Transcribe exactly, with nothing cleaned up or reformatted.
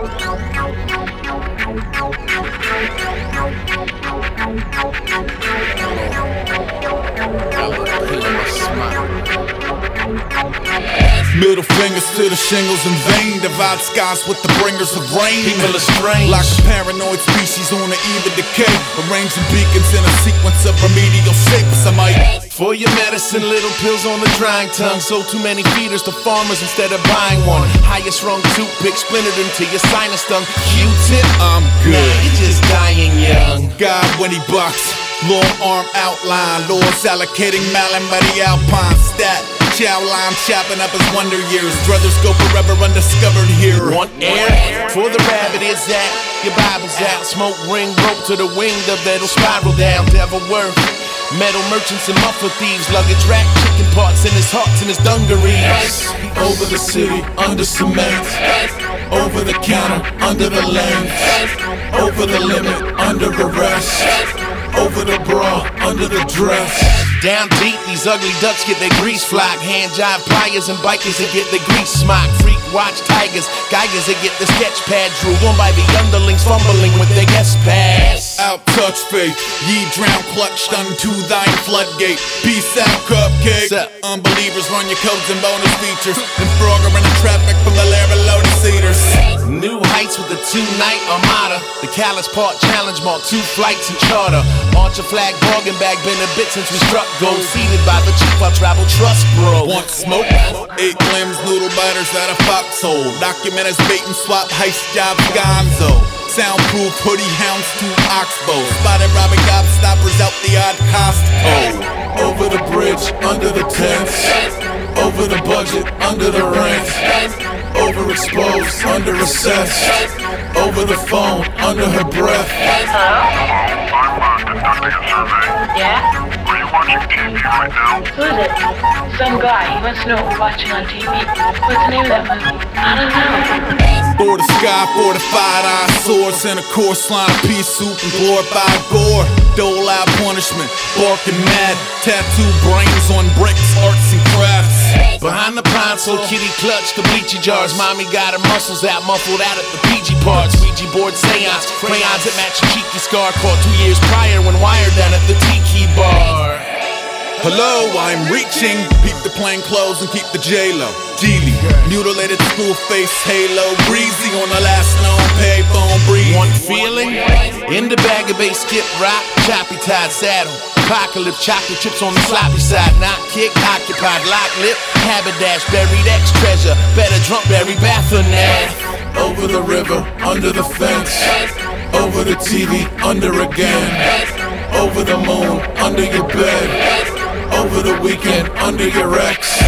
Middle fingers to the shingles in vain. Divide skies with the bringers of rain. People are strange, like a paranoid species on the eve of decay. Arranging beacons in a sequence of remedial shapes. I might for your medicine, little pills on the drying tongue. Sold too many feeders to farmers instead of buying one. Highest rung toothpick splintered into your sinus tongue. Q-tip, I'm good. Nah, you're just dying young. God when he bucks, long arm outline. Lords allocating Malin by the Alpine stat. Chow line chopping up his wonder years. Brothers go forever undiscovered here. Want air? For the rabbit is that your Bible's out. Smoke ring rope to the wing of that'll spiral down. Devil worth. Metal merchants and muffler thieves. Luggage rack, chicken parts in his hearts and his dungarees. Over the city, under cement. Over the counter, under the lens. Over the limit, under arrest. Over the bra, under the dress. Down deep, these ugly ducks get their grease flock. Hand jive pliers and bikers that get their grease smock. Freak watch tigers, geigers that get the sketch pad drew on by the underlings fumbling with their guest pass. Out touch faith, ye drown clutched unto thine floodgate. Peace out cupcake. Unbelievers run your codes and bonus features. And frogger in the traffic from the lair below the cedars. New heights with the two-night armada. The Callous Part Challenge marked two flights and charter. Arch a flag, bargain bag, been a bit since we struck gold. Seated by the chief, our travel trust bro. Want smoke? Eight limbs, noodle biters out of foxhole. Documenters bait and swap, heist job gonzo. Soundproof hoodie hounds to Oxbow. Spotted robbing gobstoppers out the odd Costco. Over the bridge, under the tents. Over the budget, under the rent. Overexposed, under recess. Over the phone, under her breath. Hello? I'm uh, conducting a survey. Yeah? Are you watching T V right now? Who is it? Some guy. He wants to know what we're watching on T V. What's the name of that movie? I don't know. For the sky, fortified eyesores, and a course line of pea soup and glorified gore. Dole out punishment, barking mad. Tattoo brains on bricks, arts and crafts. Behind the console, kitty clutch the bleachy jars. Mommy got her muscles out, muffled out at the P G parts. Ouija board seance, crayons that match a cheeky scar. Caught two years prior when wired down at the Tiki bar. Hello, I'm reaching. Peep the plain clothes and keep the J-Lo. Geely, mutilated school face halo. Breezy on the last known payphone breeze. Want feeling? In the bag of bass, skip rock, choppy tied saddle. Apocalypse, chocolate chips on the sloppy side. Not kick, occupied, lock lip. Haberdash, buried X treasure. Better drunk, berry Baphomet. Over the river, under the fence. Over the T V, under again. Over the moon, under your bed. Over the weekend, under your ex.